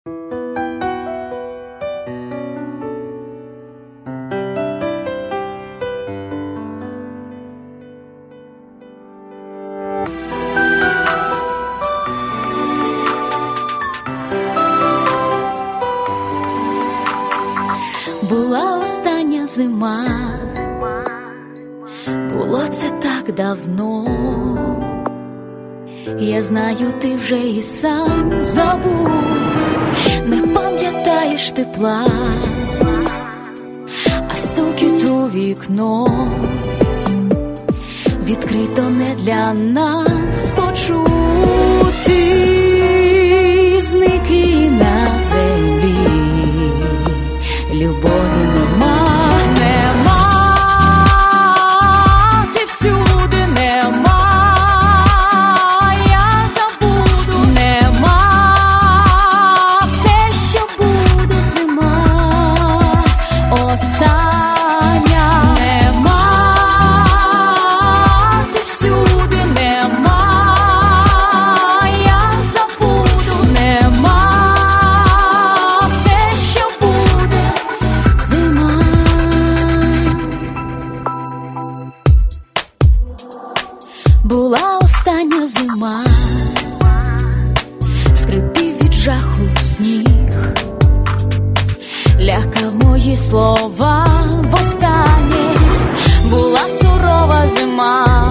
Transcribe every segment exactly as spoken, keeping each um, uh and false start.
Була остання зима, було це так давно. Я знаю, ти вже і сам забув, не пам'ятаєш тепла, а стукіт у вікно відкрито не для нас почути. Зник і на землі любові нема, нема, ти всюди нема, я забуду, нема, все, що буде зима остання, нема, ти всюди нема, я забуду, нема. Була остання зима, скрипів від жаху сніг, лякав мої слова востаннє. Була сурова зима,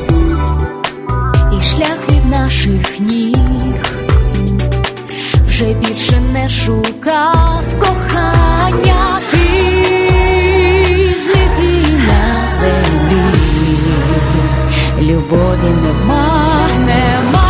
і шлях від наших ніг вже більше не шукав кохання. Ти зник і на землі любові нема, нема.